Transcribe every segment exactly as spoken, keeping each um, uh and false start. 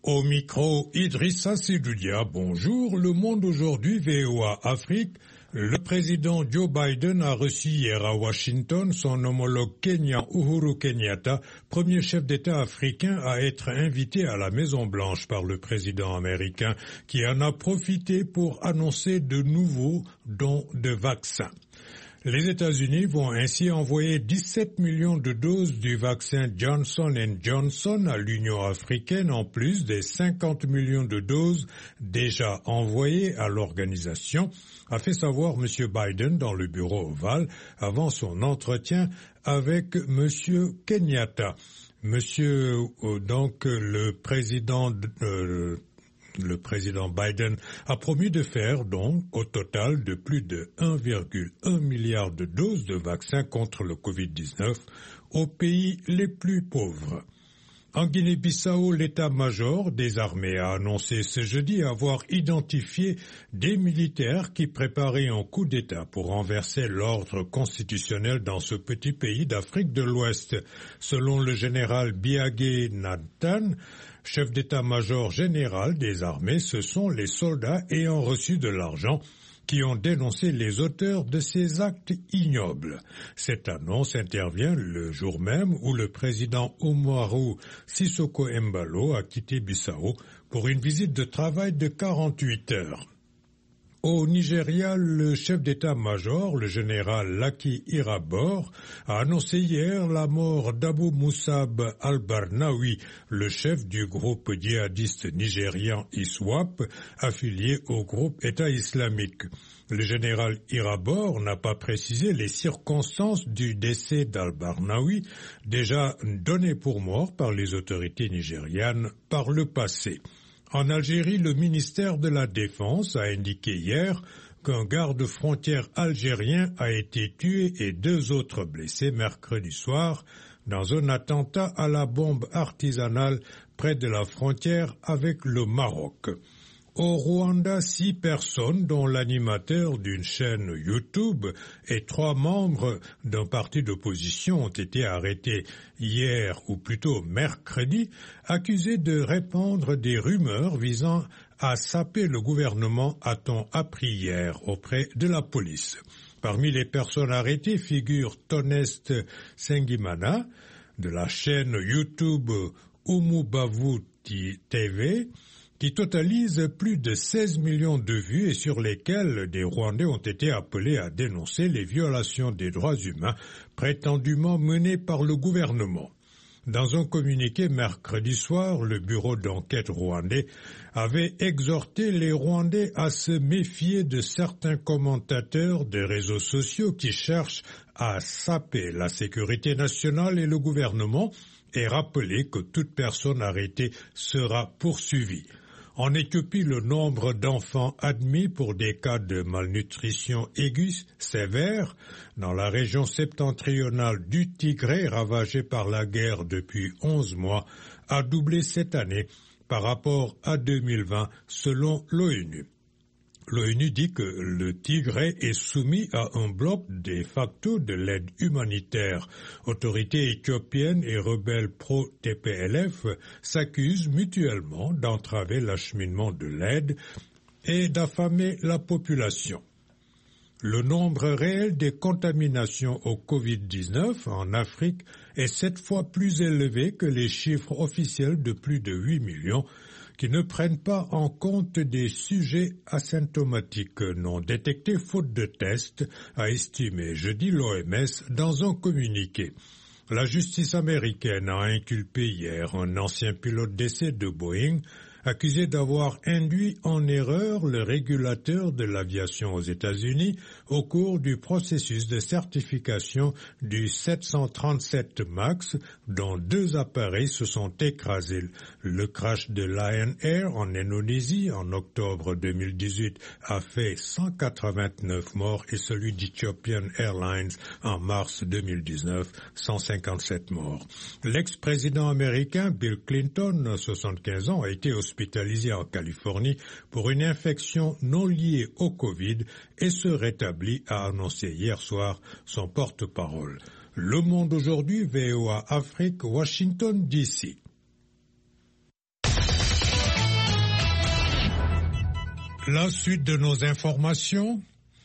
Au micro, Idrissa Sidoudia, bonjour. Le Monde aujourd'hui, V O A Afrique. Le président Joe Biden a reçu hier à Washington son homologue kenyan Uhuru Kenyatta, premier chef d'État africain à être invité à la Maison-Blanche par le président américain, qui en a profité pour annoncer de nouveaux dons de vaccins. Les États-Unis vont ainsi envoyer dix-sept millions de doses du vaccin Johnson and Johnson à l'Union africaine, en plus des cinquante millions de doses déjà envoyées à l'organisation, a fait savoir M. Biden dans le bureau ovale avant son entretien avec M. Kenyatta. Monsieur, euh, donc, le président de, euh, Le président Biden a promis de faire donc au total de plus de un virgule un milliard de doses de vaccins contre le covid dix-neuf aux pays les plus pauvres. En Guinée-Bissau, l'état-major des armées a annoncé ce jeudi avoir identifié des militaires qui préparaient un coup d'État pour renverser l'ordre constitutionnel dans ce petit pays d'Afrique de l'Ouest. Selon le général Biagé Nathan, chef d'état-major général des armées, ce sont les soldats ayant reçu de l'argent qui ont dénoncé les auteurs de ces actes ignobles. Cette annonce intervient le jour même où le président Umaru Sissoko Embalo a quitté Bissau pour une visite de travail de quarante-huit heures. Au Nigeria, le chef d'état-major, le général Laki Irabor, a annoncé hier la mort d'Abou Moussab al-Barnawi, le chef du groupe djihadiste nigérian ISWAP, affilié au groupe État islamique. Le général Irabor n'a pas précisé les circonstances du décès d'al-Barnawi, déjà donné pour mort par les autorités nigérianes par le passé. En Algérie, le ministère de la Défense a indiqué hier qu'un garde-frontière algérien a été tué et deux autres blessés mercredi soir dans un attentat à la bombe artisanale près de la frontière avec le Maroc. Au Rwanda, six personnes, dont l'animateur d'une chaîne YouTube et trois membres d'un parti d'opposition, ont été arrêtés hier, ou plutôt mercredi, accusés de répandre des rumeurs visant à saper le gouvernement, a-t-on appris hier auprès de la police. Parmi les personnes arrêtées figure Tonest Sengimana, de la chaîne YouTube Umubavu T V, qui totalise plus de seize millions de vues et sur lesquelles des Rwandais ont été appelés à dénoncer les violations des droits humains prétendument menées par le gouvernement. Dans un communiqué mercredi soir, le bureau d'enquête rwandais avait exhorté les Rwandais à se méfier de certains commentateurs des réseaux sociaux qui cherchent à saper la sécurité nationale et le gouvernement et rappelé que toute personne arrêtée sera poursuivie. En Éthiopie, le nombre d'enfants admis pour des cas de malnutrition aiguë sévère dans la région septentrionale du Tigré, ravagée par la guerre depuis onze mois, a doublé cette année par rapport à deux mille vingt, selon l'ONU. L'ONU dit que le Tigré est soumis à un bloc de facto de l'aide humanitaire. Autorités éthiopiennes et rebelles pro-T P L F s'accusent mutuellement d'entraver l'acheminement de l'aide et d'affamer la population. Le nombre réel des contaminations au covid dix-neuf en Afrique est sept fois plus élevé que les chiffres officiels de plus de huit millions, qui ne prennent pas en compte des sujets asymptomatiques non détectés faute de tests, a estimé jeudi l'O M S dans un communiqué. La justice américaine a inculpé hier un ancien pilote d'essai de Boeing, accusé d'avoir induit en erreur le régulateur de l'aviation aux États-Unis au cours du processus de certification du sept cent trente-sept MAX, dont deux appareils se sont écrasés. Le crash de Lion Air en Indonésie en octobre deux mille dix-huit a fait cent quatre-vingt-neuf morts et celui d'Ethiopian Airlines en mars deux mille dix-neuf, cent cinquante-sept morts. L'ex-président américain Bill Clinton, soixante-quinze ans, a été hospitalisé hospitalisé en Californie pour une infection non liée au Covid et se rétablit, a annoncé hier soir son porte-parole. Le Monde aujourd'hui, V O A Afrique, Washington D C. La suite de nos informations.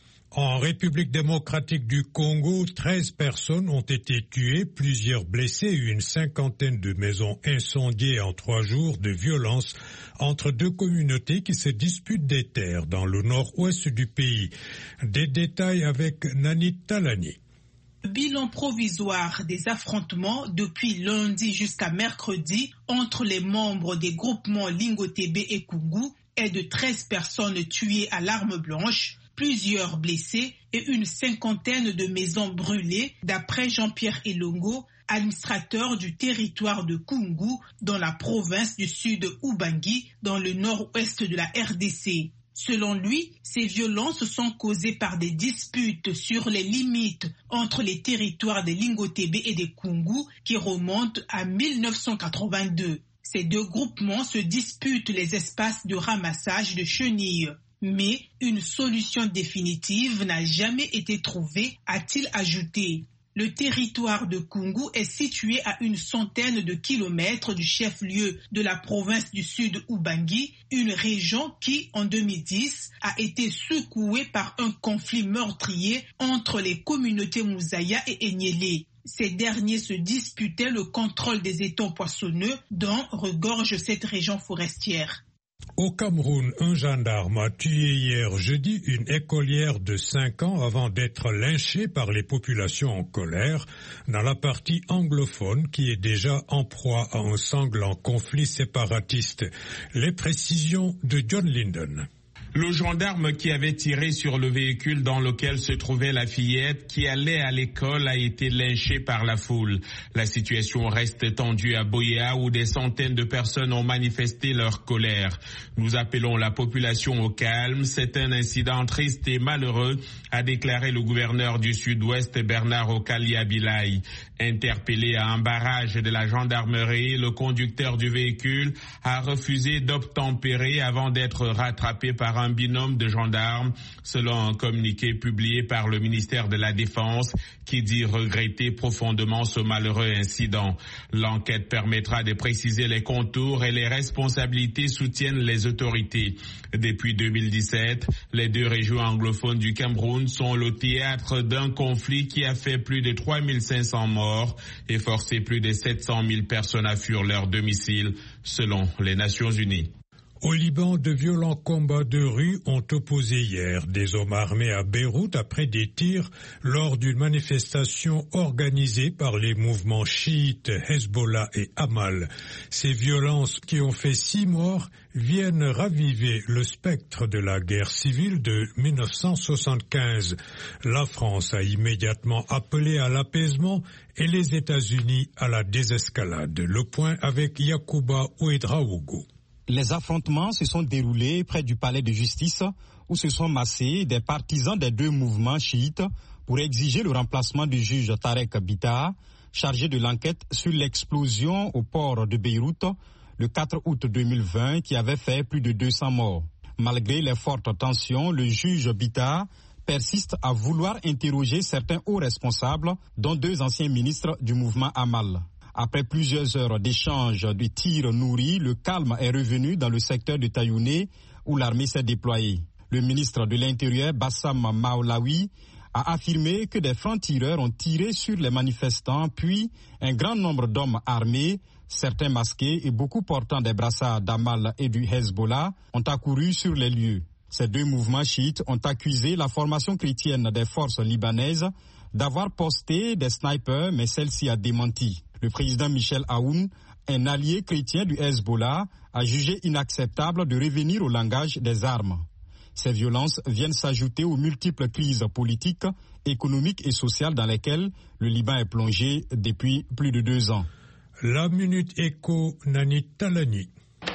En République démocratique du Congo, treize personnes ont été tuées, plusieurs blessées et une cinquantaine de maisons incendiées en trois jours de violence entre deux communautés qui se disputent des terres dans le nord-ouest du pays. Des détails avec Nani Talani. Bilan provisoire des affrontements depuis lundi jusqu'à mercredi entre les membres des groupements Lingotebe et Kungu est de treize personnes tuées à l'arme blanche, plusieurs blessés et une cinquantaine de maisons brûlées, d'après Jean-Pierre Elongo, administrateur du territoire de Kungu dans la province du sud Ubangi, dans le nord-ouest de la R D C. Selon lui, ces violences sont causées par des disputes sur les limites entre les territoires des Lingotebe et des Kungu qui remontent à mille neuf cent quatre-vingt-deux. Ces deux groupements se disputent les espaces de ramassage de chenilles. Mais une solution définitive n'a jamais été trouvée, a-t-il ajouté. Le territoire de Kungu est situé à une centaine de kilomètres du chef-lieu de la province du sud Ubangi, une région qui, en deux mille dix, a été secouée par un conflit meurtrier entre les communautés Mouzaya et Enyele. Ces derniers se disputaient le contrôle des étangs poissonneux dont regorge cette région forestière. Au Cameroun, un gendarme a tué hier jeudi une écolière de cinq ans avant d'être lynchée par les populations en colère dans la partie anglophone qui est déjà en proie à un sanglant conflit séparatiste. Les précisions de John Linden. Le gendarme qui avait tiré sur le véhicule dans lequel se trouvait la fillette qui allait à l'école a été lynché par la foule. La situation reste tendue à Boyea où des centaines de personnes ont manifesté leur colère. Nous appelons la population au calme. C'est un incident triste et malheureux, a déclaré le gouverneur du Sud-Ouest Bernard Okali-Abilaï. Interpellé à un barrage de la gendarmerie, le conducteur du véhicule a refusé d'obtempérer avant d'être rattrapé par un binôme de gendarmes, selon un communiqué publié par le ministère de la Défense qui dit regretter profondément ce malheureux incident. L'enquête permettra de préciser les contours et les responsabilités, soutiennent les autorités. Depuis deux mille dix-sept, les deux régions anglophones du Cameroun sont le théâtre d'un conflit qui a fait plus de trois mille cinq cents morts et forcé plus de sept cent mille personnes à fuir leur domicile, selon les Nations Unies. Au Liban, de violents combats de rue ont opposé hier des hommes armés à Beyrouth après des tirs lors d'une manifestation organisée par les mouvements chiites Hezbollah et Amal. Ces violences qui ont fait six morts viennent raviver le spectre de la guerre civile de mille neuf cent soixante-quinze. La France a immédiatement appelé à l'apaisement et les États-Unis à la désescalade. Le point avec Yacouba Ouedraogo. Les affrontements se sont déroulés près du palais de justice où se sont massés des partisans des deux mouvements chiites pour exiger le remplacement du juge Tarek Bitar, chargé de l'enquête sur l'explosion au port de Beyrouth le quatre août deux mille vingt qui avait fait plus de deux cents morts. Malgré les fortes tensions, le juge Bitar persiste à vouloir interroger certains hauts responsables, dont deux anciens ministres du mouvement Amal. Après plusieurs heures d'échanges de tirs nourris, le calme est revenu dans le secteur de Tayouné où l'armée s'est déployée. Le ministre de l'Intérieur, Bassam Maolawi, a affirmé que des francs-tireurs ont tiré sur les manifestants, puis un grand nombre d'hommes armés, certains masqués et beaucoup portant des brassards d'Amal et du Hezbollah, ont accouru sur les lieux. Ces deux mouvements chiites ont accusé la formation chrétienne des forces libanaises d'avoir posté des snipers, mais celle-ci a démenti. Le président Michel Aoun, un allié chrétien du Hezbollah, a jugé inacceptable de revenir au langage des armes. Ces violences viennent s'ajouter aux multiples crises politiques, économiques et sociales dans lesquelles le Liban est plongé depuis plus de deux ans. La Minute Éco, Nani Talani.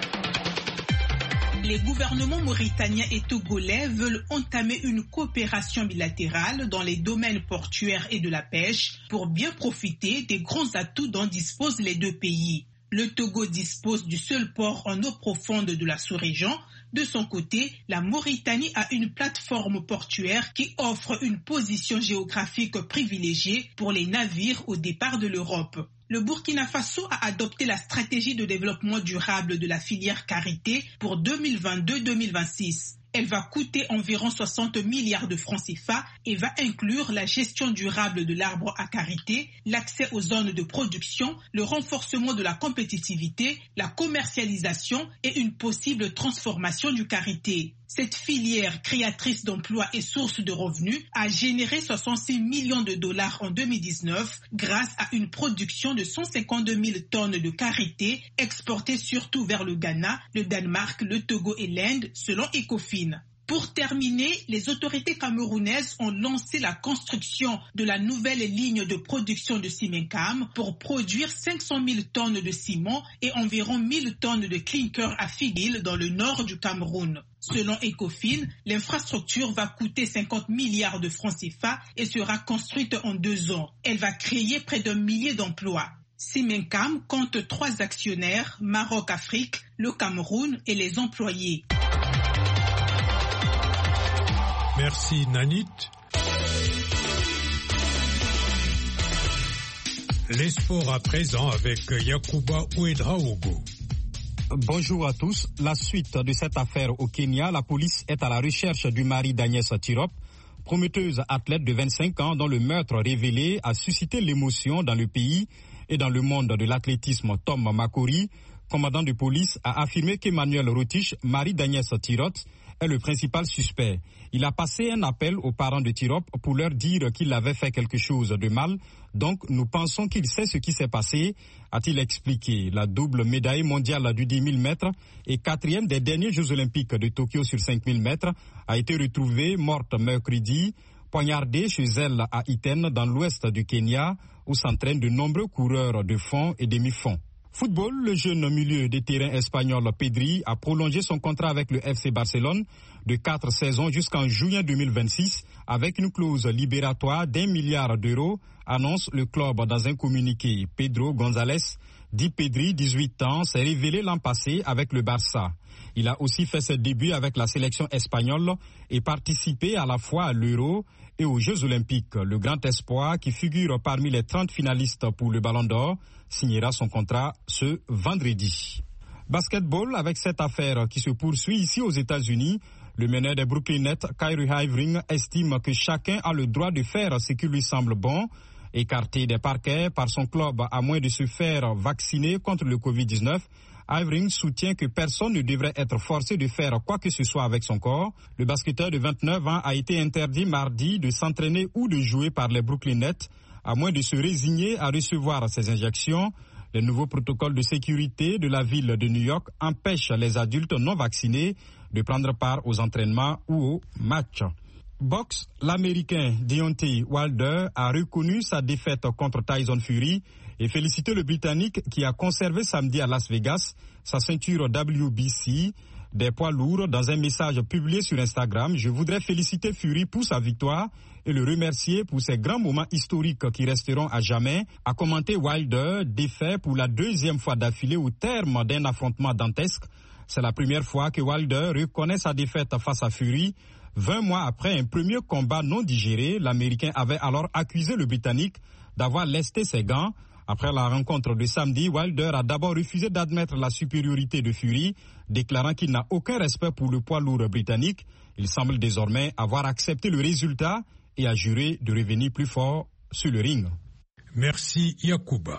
Les gouvernements mauritaniens et togolais veulent entamer une coopération bilatérale dans les domaines portuaires et de la pêche pour bien profiter des grands atouts dont disposent les deux pays. Le Togo dispose du seul port en eau profonde de la sous-région. De son côté, la Mauritanie a une plateforme portuaire qui offre une position géographique privilégiée pour les navires au départ de l'Europe. Le Burkina Faso a adopté la stratégie de développement durable de la filière karité pour deux mille vingt-deux deux mille vingt-six. Elle va coûter environ soixante milliards de francs C F A et va inclure la gestion durable de l'arbre à karité, l'accès aux zones de production, le renforcement de la compétitivité, la commercialisation et une possible transformation du karité. Cette filière créatrice d'emplois et source de revenus a généré soixante-six millions de dollars en deux mille dix-neuf grâce à une production de cent cinquante-deux mille tonnes de karité exportées surtout vers le Ghana, le Danemark, le Togo et l'Inde, selon Ecofin. Pour terminer, les autorités camerounaises ont lancé la construction de la nouvelle ligne de production de Simencam pour produire cinq cent mille tonnes de ciment et environ mille tonnes de clinker à Figuil dans le nord du Cameroun. Selon Ecofin, l'infrastructure va coûter cinquante milliards de francs C F A et sera construite en deux ans. Elle va créer près d'un millier d'emplois. Simencam compte trois actionnaires, Maroc Afrique, le Cameroun et les employés. Merci Nanit. Les sports à présent avec Yacouba Ouedraogo. Bonjour à tous. La suite de cette affaire au Kenya, la police est à la recherche du mari d'Agnès Tirop, prometteuse athlète de vingt-cinq ans dont le meurtre révélé a suscité l'émotion dans le pays et dans le monde de l'athlétisme. Tom Makori, commandant de police, a affirmé qu'Emmanuel Rotich, mari d'Agnès Tirop, est le principal suspect. Il a passé un appel aux parents de Tirop pour leur dire qu'il avait fait quelque chose de mal. Donc, nous pensons qu'il sait ce qui s'est passé, a-t-il expliqué. La double médaille mondiale du dix mille mètres et quatrième des derniers Jeux olympiques de Tokyo sur cinq mille mètres a été retrouvée morte mercredi, poignardée chez elle à Iten, dans l'ouest du Kenya, où s'entraînent de nombreux coureurs de fond et demi-fond. Football, le jeune milieu de terrain espagnol Pedri a prolongé son contrat avec le F C Barcelone de quatre saisons jusqu'en juin deux mille vingt-six avec une clause libératoire d'un milliard d'euros, annonce le club dans un communiqué. Pedro González, dit Pedri, dix-huit ans, s'est révélé l'an passé avec le Barça. Il a aussi fait ses débuts avec la sélection espagnole et participé à la fois à l'Euro et aux Jeux Olympiques. Le grand espoir, qui figure parmi les trente finalistes pour le Ballon d'Or, signera son contrat ce vendredi. Basketball, avec cette affaire qui se poursuit ici aux États-Unis, le meneur des Brooklyn Nets, Kyrie Irving, estime que chacun a le droit de faire ce qui lui semble bon. Écarté des parquets par son club à moins de se faire vacciner contre le covid dix-neuf, Irving soutient que personne ne devrait être forcé de faire quoi que ce soit avec son corps. Le basketteur de vingt-neuf ans a été interdit mardi de s'entraîner ou de jouer par les Brooklyn Nets, à moins de se résigner à recevoir ces injections. Les nouveaux protocoles de sécurité de la ville de New York empêchent les adultes non vaccinés de prendre part aux entraînements ou aux matchs. Boxe, l'Américain Deontay Wilder a reconnu sa défaite contre Tyson Fury et félicité le Britannique qui a conservé samedi à Las Vegas sa ceinture W B C des poids lourds. Dans un message publié sur Instagram, je voudrais féliciter Fury pour sa victoire et le remercier pour ces grands moments historiques qui resteront à jamais, a commenté Wilder, défait pour la deuxième fois d'affilée au terme d'un affrontement dantesque. C'est la première fois que Wilder reconnaît sa défaite face à Fury. Vingt mois après un premier combat non digéré, l'Américain avait alors accusé le Britannique d'avoir lesté ses gants. Après la rencontre de samedi, Wilder a d'abord refusé d'admettre la supériorité de Fury, déclarant qu'il n'a aucun respect pour le poids lourd britannique. Il semble désormais avoir accepté le résultat et a juré de revenir plus fort sur le ring. Merci Yacouba.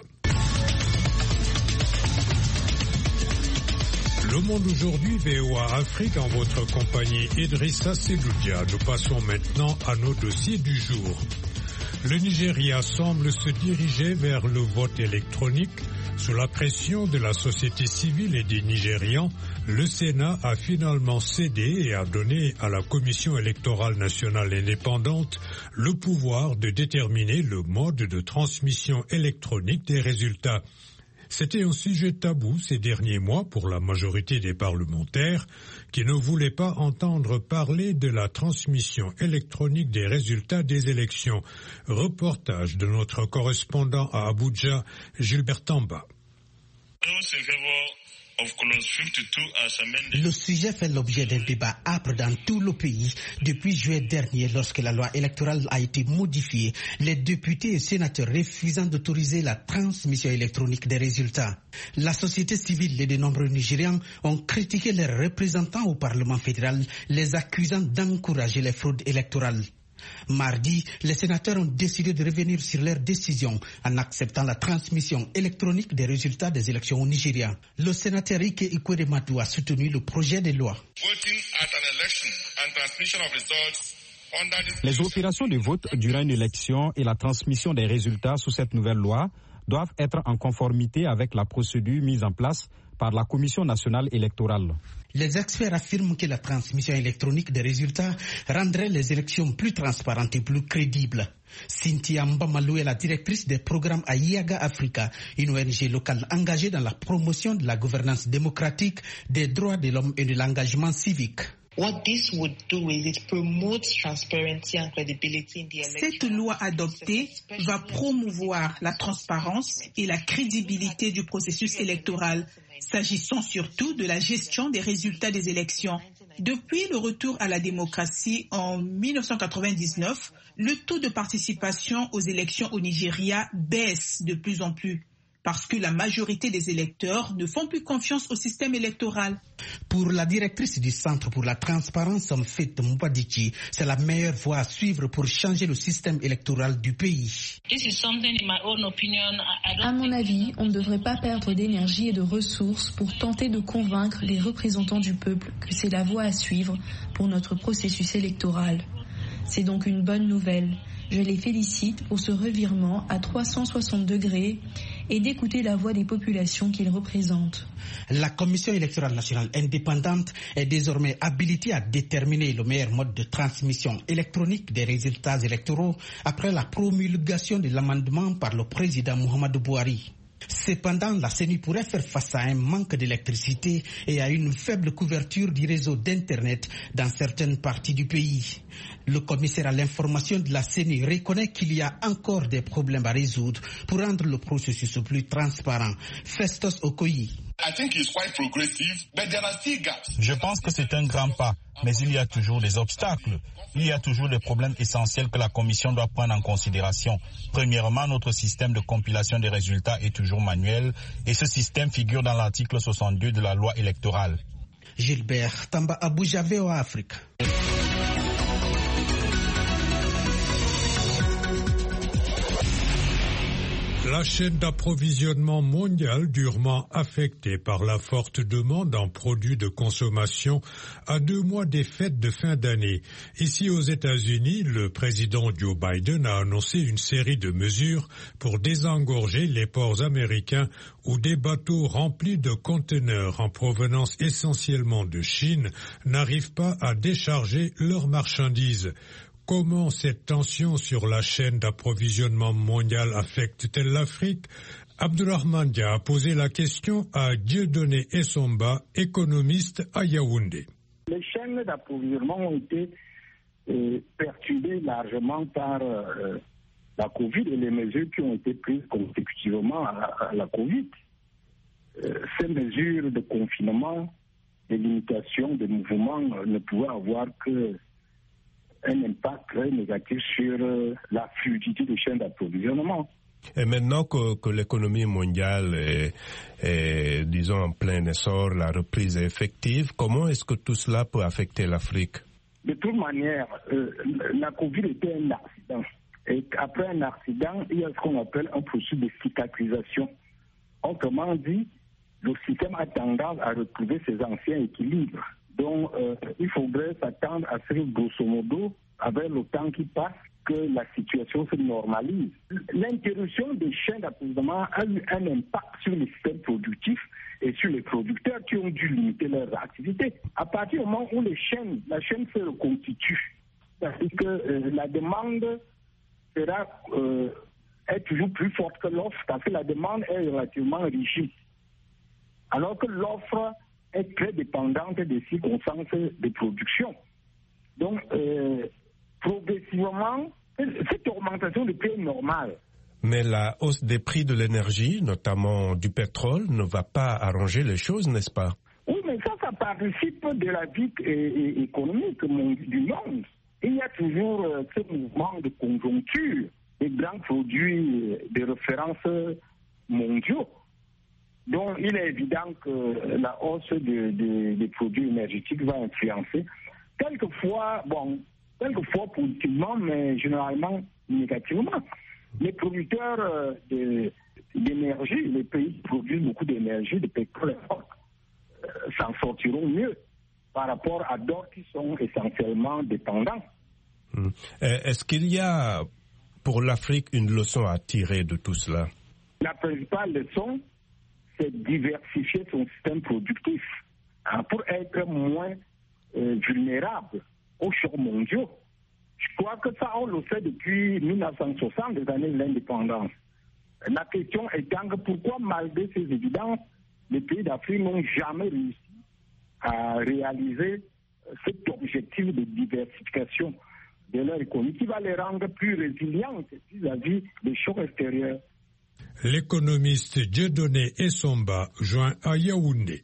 Le Monde aujourd'hui, V O A Afrique, en votre compagnie Idrissa Seloudia. Nous passons maintenant à nos dossiers du jour. Le Nigeria semble se diriger vers le vote électronique. Sous la pression de la société civile et des Nigérians, le Sénat a finalement cédé et a donné à la Commission électorale nationale indépendante le pouvoir de déterminer le mode de transmission électronique des résultats. C'était un sujet tabou ces derniers mois pour la majorité des parlementaires qui ne voulaient pas entendre parler de la transmission électronique des résultats des élections. Reportage de notre correspondant à Abuja, Gilbert Tamba. Le sujet fait l'objet d'un débat âpre dans tout le pays. Depuis juillet dernier, lorsque la loi électorale a été modifiée, les députés et sénateurs refusant d'autoriser la transmission électronique des résultats. La société civile et de nombreux Nigérians ont critiqué leurs représentants au Parlement fédéral, les accusant d'encourager les fraudes électorales. Mardi, les sénateurs ont décidé de revenir sur leur décision en acceptant la transmission électronique des résultats des élections au Nigeria. Le sénateur Ike Ikweremadu a soutenu le projet de loi. Les opérations de vote durant une élection et la transmission des résultats sous cette nouvelle loi doivent être en conformité avec la procédure mise en place par la Commission nationale électorale. Les experts affirment que la transmission électronique des résultats rendrait les élections plus transparentes et plus crédibles. Cynthia Mbamalou est la directrice des programmes à Yaga Africa, une O N G locale engagée dans la promotion de la gouvernance démocratique, des droits de l'homme et de l'engagement civique. What this would do is it promotes transparency and credibility in the election. Cette loi adoptée va promouvoir la transparence et la crédibilité du processus électoral, s'agissant surtout de la gestion des résultats des élections. Depuis le retour à la démocratie en mille neuf cent quatre-vingt-dix-neuf, le taux de participation aux élections au Nigeria baisse de plus en plus, parce que la majorité des électeurs ne font plus confiance au système électoral. Pour la directrice du Centre pour la transparence, Mfit Mbadichi, c'est la meilleure voie à suivre pour changer le système électoral du pays. À mon avis, on ne devrait pas perdre d'énergie et de ressources pour tenter de convaincre les représentants du peuple que c'est la voie à suivre pour notre processus électoral. C'est donc une bonne nouvelle. Je les félicite pour ce revirement à trois cent soixante degrés et d'écouter la voix des populations qu'ils représentent. La Commission électorale nationale indépendante est désormais habilitée à déterminer le meilleur mode de transmission électronique des résultats électoraux après la promulgation de l'amendement par le président Muhammadu Buhari. Cependant, la C E N I pourrait faire face à un manque d'électricité et à une faible couverture du réseau d'Internet dans certaines parties du pays. Le commissaire à l'information de la C E N I reconnaît qu'il y a encore des problèmes à résoudre pour rendre le processus plus transparent. Festus Okoyi. Je pense que c'est un grand pas, mais il y a toujours des obstacles. Il y a toujours des problèmes essentiels que la Commission doit prendre en considération. Premièrement, notre système de compilation des résultats est toujours manuel et ce système figure dans l'article soixante-deux de la loi électorale. Gilbert Tamba Abuja, V O A Afrique. La chaîne d'approvisionnement mondiale durement affectée par la forte demande en produits de consommation à deux mois des fêtes de fin d'année. Ici aux États-Unis, le président Joe Biden a annoncé une série de mesures pour désengorger les ports américains où des bateaux remplis de conteneurs en provenance essentiellement de Chine n'arrivent pas à décharger leurs marchandises. Comment cette tension sur la chaîne d'approvisionnement mondiale affecte-t-elle l'Afrique? Abdurrahman Dia a posé la question à Dieudonné Essomba, économiste à Yaoundé. Les chaînes d'approvisionnement ont été euh, perturbées largement par euh, la Covid et les mesures qui ont été prises consécutivement à, à la Covid. Euh, ces mesures de confinement, de limitation des mouvements euh, ne pouvaient avoir que un impact très négatif sur euh, la fluidité des chaînes d'approvisionnement. Et maintenant que, que l'économie mondiale est, est, disons, en plein essor, la reprise est effective, comment est-ce que tout cela peut affecter l'Afrique? De toute manière, euh, la Covid était un accident. Et après un accident, il y a ce qu'on appelle un processus de cicatrisation. Autrement dit, le système a tendance à retrouver ses anciens équilibres. Donc, euh, il faudrait s'attendre à ce que, grosso modo, avec le temps qui passe, que la situation se normalise. L'interruption des chaînes d'approvisionnement a eu un impact sur les systèmes productifs et sur les producteurs qui ont dû limiter leurs activités. À partir du moment où les chaînes, la chaîne se reconstitue, c'est-à-dire que euh, la demande sera euh, est toujours plus forte que l'offre, parce que la demande est relativement rigide, alors que l'offre est très dépendante des circonstances de production. Donc, euh, progressivement, cette augmentation de prix est normale. Mais la hausse des prix de l'énergie, notamment du pétrole, ne va pas arranger les choses, n'est-ce pas? Oui, mais ça, ça participe de la vie économique du monde. Il y a toujours ce mouvement de conjoncture des grands produits de référence mondiaux. Donc, il est évident que la hausse de, de, des produits énergétiques va influencer. Quelquefois, bon, quelquefois positivement, mais généralement négativement. Les producteurs de, d'énergie, les pays qui produisent beaucoup d'énergie, de pétrole, euh, s'en sortiront mieux par rapport à d'autres qui sont essentiellement dépendants. Hum. Est-ce qu'il y a pour l'Afrique une leçon à tirer de tout cela? La principale leçon, c'est diversifier son système productif hein, pour être moins euh, vulnérable aux chocs mondiaux. Je crois que ça, on le sait depuis mille neuf cent soixante, les années de l'indépendance. La question étant que pourquoi, malgré ces évidences, les pays d'Afrique n'ont jamais réussi à réaliser cet objectif de diversification de leur économie qui va les rendre plus résilientes vis-à-vis des chocs extérieurs. L'économiste Dieudonné Essomba, joint à Yaoundé.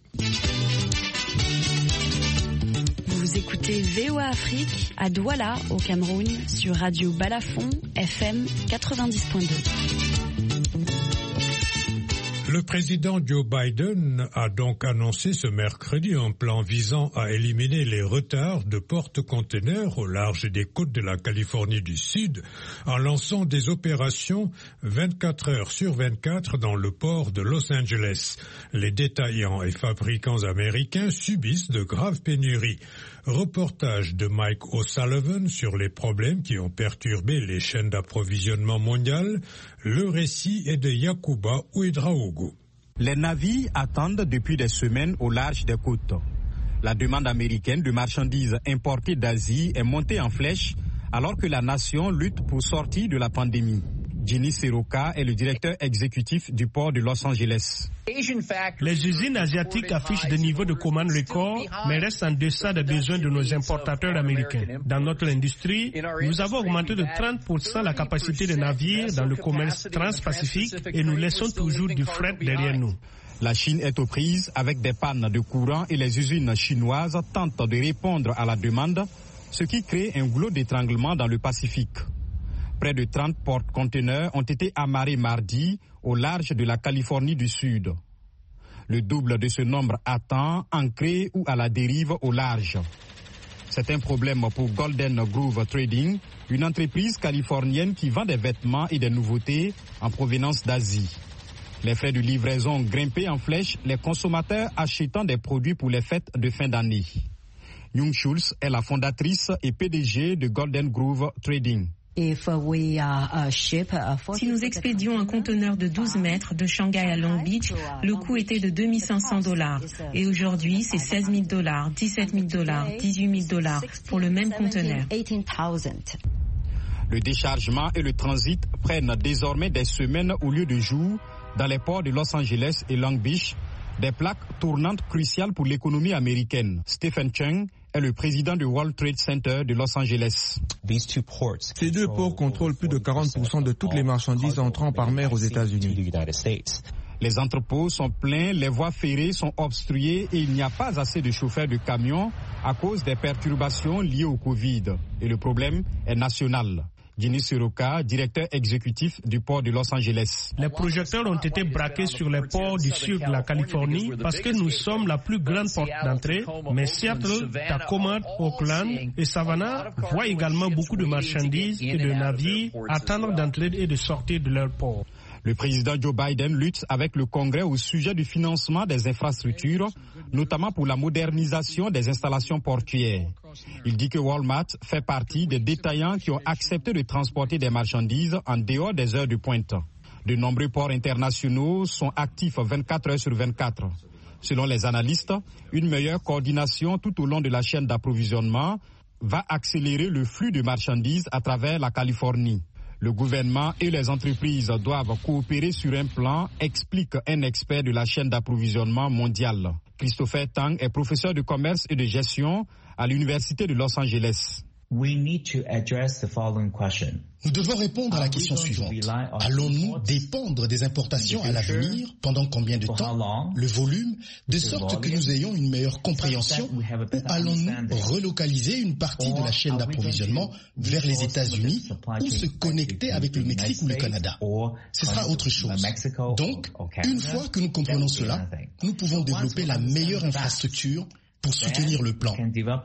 Vous écoutez V O A Afrique à Douala, au Cameroun, sur Radio Balafon, F M quatre-vingt-dix point deux. Le président Joe Biden a donc annoncé ce mercredi un plan visant à éliminer les retards de porte-conteneurs au large des côtes de la Californie du Sud en lançant des opérations vingt-quatre heures sur vingt-quatre dans le port de Los Angeles. Les détaillants et fabricants américains subissent de graves pénuries. Reportage de Mike O'Sullivan sur les problèmes qui ont perturbé les chaînes d'approvisionnement mondiales. Le récit est de Yacouba Ouedraogo. Les navires attendent depuis des semaines au large des côtes. La demande américaine de marchandises importées d'Asie est montée en flèche alors que la nation lutte pour sortir de la pandémie. Ginny Seroka est le directeur exécutif du port de Los Angeles. Les usines asiatiques affichent des niveaux de commandes records, mais restent en deçà des besoins de nos importateurs américains. Dans notre industrie, nous avons augmenté de trente pour cent la capacité des navires dans le commerce transpacifique et nous laissons toujours du fret derrière nous. La Chine est aux prises avec des pannes de courant et les usines chinoises tentent de répondre à la demande, ce qui crée un goulot d'étranglement dans le Pacifique. Près de trente porte-conteneurs ont été amarrés mardi au large de la Californie du Sud. Le double de ce nombre attend, ancré ou à la dérive au large. C'est un problème pour Golden Groove Trading, une entreprise californienne qui vend des vêtements et des nouveautés en provenance d'Asie. Les frais de livraison ont grimpé en flèche, les consommateurs achetant des produits pour les fêtes de fin d'année. Young Schultz est la fondatrice et P D G de Golden Groove Trading. Si nous expédions un conteneur de douze mètres de Shanghai à Long Beach, le coût était de deux mille cinq cents dollars. Et aujourd'hui, c'est seize mille dollars, dix-sept mille dollars, dix-huit mille dollars pour le même conteneur. Le déchargement et le transit prennent désormais des semaines au lieu de jours dans les ports de Los Angeles et Long Beach, des plaques tournantes cruciales pour l'économie américaine. Stephen Cheng est le président du World Trade Center de Los Angeles. Ces deux ports contrôlent plus de quarante pour cent de toutes les marchandises entrant par mer aux États-Unis. Les entrepôts sont pleins, les voies ferrées sont obstruées et il n'y a pas assez de chauffeurs de camions à cause des perturbations liées au Covid. Et le problème est national. Ginny Seroka, directeur exécutif du port de Los Angeles. Les projecteurs ont été braqués sur les ports du sud de la Californie parce que nous sommes la plus grande porte d'entrée, mais Seattle, Tacoma, Oakland et Savannah voient également beaucoup de marchandises et de navires attendre d'entrer et de sortir de leurs ports. Le président Joe Biden lutte avec le Congrès au sujet du financement des infrastructures, notamment pour la modernisation des installations portuaires. Il dit que Walmart fait partie des détaillants qui ont accepté de transporter des marchandises en dehors des heures de pointe. De nombreux ports internationaux sont actifs vingt-quatre heures sur vingt-quatre. Selon les analystes, une meilleure coordination tout au long de la chaîne d'approvisionnement va accélérer le flux de marchandises à travers la Californie. Le gouvernement et les entreprises doivent coopérer sur un plan, explique un expert de la chaîne d'approvisionnement mondiale. Christopher Tang est professeur de commerce et de gestion à l'Université de Los Angeles. We need to address the following question. Nous devons répondre à la question suivante. Allons-nous dépendre des importations à l'avenir? Pendant combien de temps? Le volume? De sorte que nous ayons une meilleure compréhension? Ou allons-nous relocaliser une partie de la chaîne d'approvisionnement vers les États-Unis ou se connecter avec le Mexique ou le Canada? Ce sera autre chose. Donc, une fois que nous comprenons cela, nous pouvons développer la meilleure infrastructure pour soutenir le plan.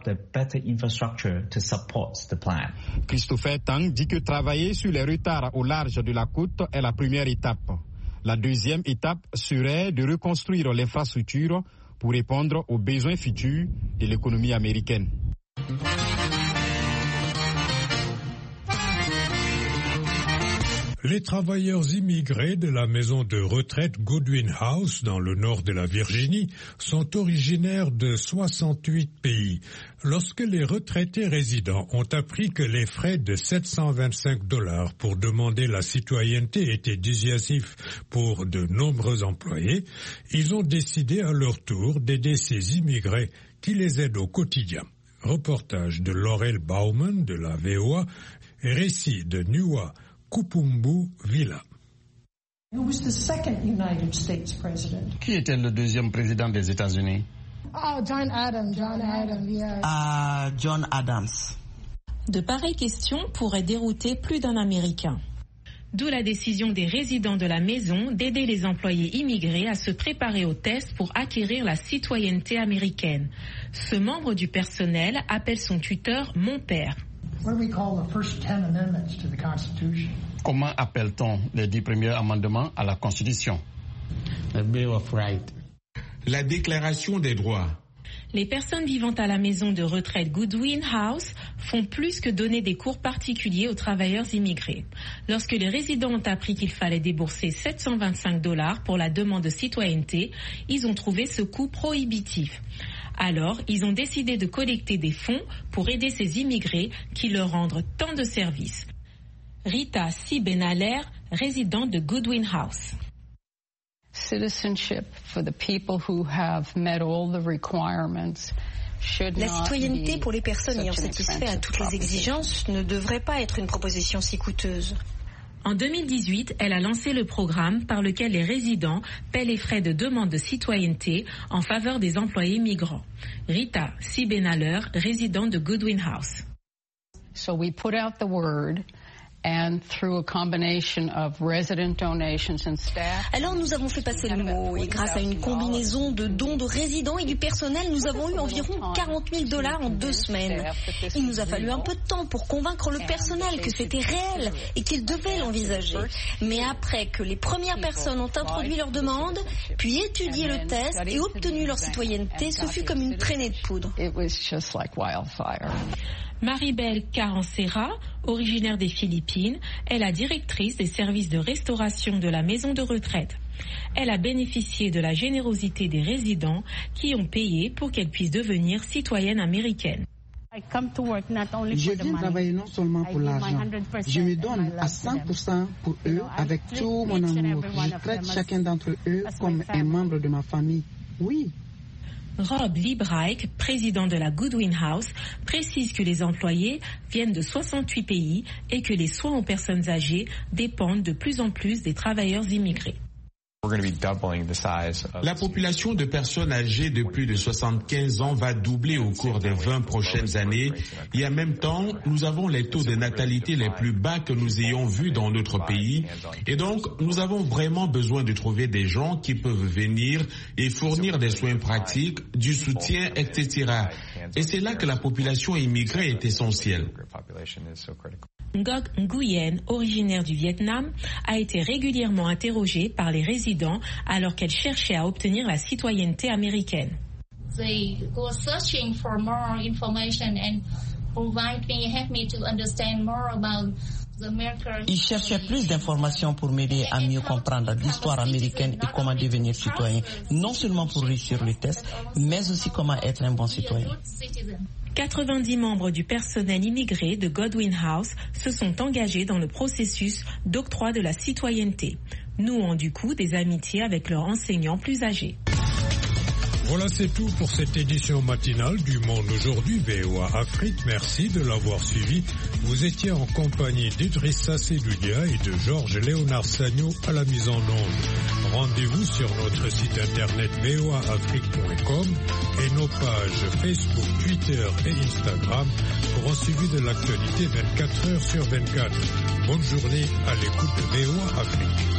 Christopher Tang dit que travailler sur les retards au large de la côte est la première étape. La deuxième étape serait de reconstruire l'infrastructure pour répondre aux besoins futurs de l'économie américaine. Les travailleurs immigrés de la maison de retraite Goodwin House dans le nord de la Virginie sont originaires de soixante-huit pays. Lorsque les retraités résidents ont appris que les frais de sept cent vingt-cinq dollars pour demander la citoyenneté étaient dissuasifs pour de nombreux employés, ils ont décidé à leur tour d'aider ces immigrés qui les aident au quotidien. Reportage de Laurel Bauman de la V O A et récit de Nuwa Kupumbu Villa. Qui était le deuxième président des États-Unis? Oh, John Adams, John Adams, yeah. Ah, John Adams. De pareilles questions pourraient dérouter plus d'un Américain. D'où la décision des résidents de la maison d'aider les employés immigrés à se préparer au test pour acquérir la citoyenneté américaine. Ce membre du personnel appelle son tuteur « mon père ». Comment appelle-t-on les dix premiers amendements à la Constitution? The Bill of Rights. La Déclaration des droits. Les personnes vivant à la maison de retraite Goodwin House font plus que donner des cours particuliers aux travailleurs immigrés. Lorsque les résidents ont appris qu'il fallait débourser sept cent vingt-cinq dollars pour la demande de citoyenneté, ils ont trouvé ce coût prohibitif. Alors, ils ont décidé de collecter des fonds pour aider ces immigrés qui leur rendent tant de services. Rita Sibenaler, résidente de Goodwin House. Citizenship for the people who have met all the requirements. La citoyenneté pour les personnes ayant satisfait à toutes les exigences ne devrait pas être une proposition si coûteuse. En deux mille dix-huit, elle a lancé le programme par lequel les résidents paient les frais de demande de citoyenneté en faveur des employés migrants. Rita Sibenaler, résidente de Goodwin House. So we put out the word. And through a combination of resident donations and staff. Alors nous avons fait passer le mot et grâce à une combinaison de dons de résidents et du personnel, nous avons eu environ quarante mille dollars en deux semaines. Il nous a fallu un peu de temps pour convaincre le personnel que c'était réel et qu'ils devaient l'envisager. Mais après que les premières personnes ont introduit leur demande, puis étudié le test et obtenu leur citoyenneté, ce fut comme une traînée de poudre. It was just like wildfire. Maribel Carancera, originaire des Philippines, est la directrice des services de restauration de la maison de retraite. Elle a bénéficié de la générosité des résidents qui ont payé pour qu'elle puisse devenir citoyenne américaine. Je viens travailler non seulement pour l'argent, je me donne à cent pour cent pour eux avec tout mon amour. Je traite chacun d'entre eux comme un membre de ma famille. Oui. Rob Liebreich, président de la Goodwin House, précise que les employés viennent de soixante-huit pays et que les soins aux personnes âgées dépendent de plus en plus des travailleurs immigrés. La population de personnes âgées de plus de soixante-quinze ans va doubler au cours des vingt prochaines années et en même temps, nous avons les taux de natalité les plus bas que nous ayons vus dans notre pays et donc nous avons vraiment besoin de trouver des gens qui peuvent venir et fournir des soins pratiques, du soutien, et cetera. Et c'est là que la population immigrée est essentielle. Ngoc Nguyen, originaire du Vietnam, a été régulièrement interrogée par les résidents alors qu'elle cherchait à obtenir la citoyenneté américaine. They go searching for more information and provide me, help me to understand more about the American. Ils cherchaient plus d'informations pour m'aider à mieux comprendre l'histoire américaine et comment devenir citoyen, non seulement pour réussir le test, mais aussi comment être un bon citoyen. quatre-vingt-dix membres du personnel immigré de Goodwin House se sont engagés dans le processus d'octroi de la citoyenneté, nouant du coup des amitiés avec leurs enseignants plus âgés. Voilà, c'est tout pour cette édition matinale du Monde aujourd'hui V O A Afrique. Merci de l'avoir suivi. Vous étiez en compagnie d'Idrissa Seydoudia et de Georges Léonard Sagno à la mise en onde. Rendez-vous sur notre site internet v o a afrique point com et nos pages Facebook, Twitter et Instagram pour un suivi de l'actualité vingt-quatre heures sur vingt-quatre. Bonne journée à l'écoute de V O A Afrique.